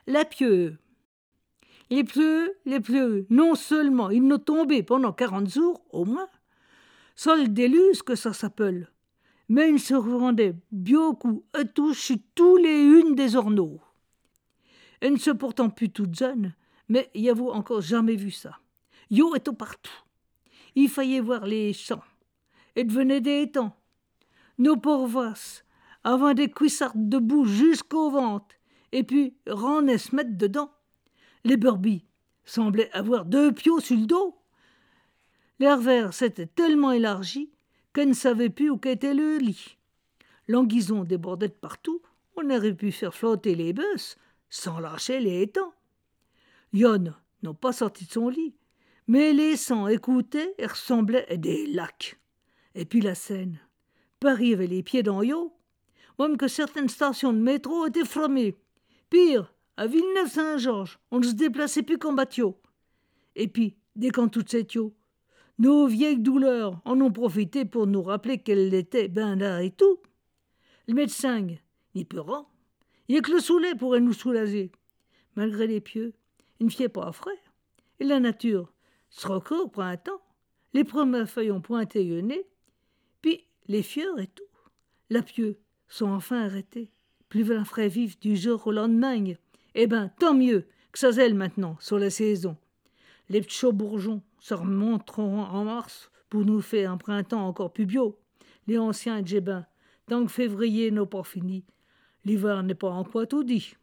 la pieux. Les pieux, non seulement ils n'ont tombé pendant 40 jours, au moins, sans le déluge que ça s'appelle, mais ils se rendaient beaucoup et tous les unes des orneaux. Elles ne se pourtant plus toutes jeunes, mais y a-vous encore jamais vu ça. Yo est partout. Il fallait voir les champs. Et devenait des étangs. Nos porvasses, avant des cuissardes debout jusqu'au ventre, et puis rennaient se mettre dedans. Les brebis semblaient avoir 2 piaux sur le dos. L'air vert s'était tellement élargi qu'elle ne savait plus où qu'était le lit. L'anguison débordait de partout. On aurait pu faire flotter les bœufs sans lâcher les étangs. Yon n'a pas sorti de son lit, mais les sangs écoutaient et ressemblaient à des lacs. Et puis la Seine. Paris avait les pieds dans l'eau, même que certaines stations de métro étaient fermées. Pire, à Villeneuve-Saint-Georges, on ne se déplaçait plus qu'en bateau. Et puis, dès qu'en toute cette eau, nos vieilles douleurs en ont profité pour nous rappeler qu'elles étaient ben là et tout. Le médecin, n'y peut rien. Il n'y a que le soulet pourrait nous soulager. Malgré les pieux, il ne fiait pas frais. Et la nature se recourt au printemps. Les premières feuilles ont pointé le nez. Puis les fleurs et tout. La pieux sont enfin arrêtées. Plus un frais vif du jour au lendemain. Eh ben, tant mieux que ça zèle maintenant sur la saison. Les petits bourgeons se remonteront en mars pour nous faire un printemps encore plus bio. Les anciens djébins, tant que février n'a pas fini, l'hiver n'est pas encore tout dit.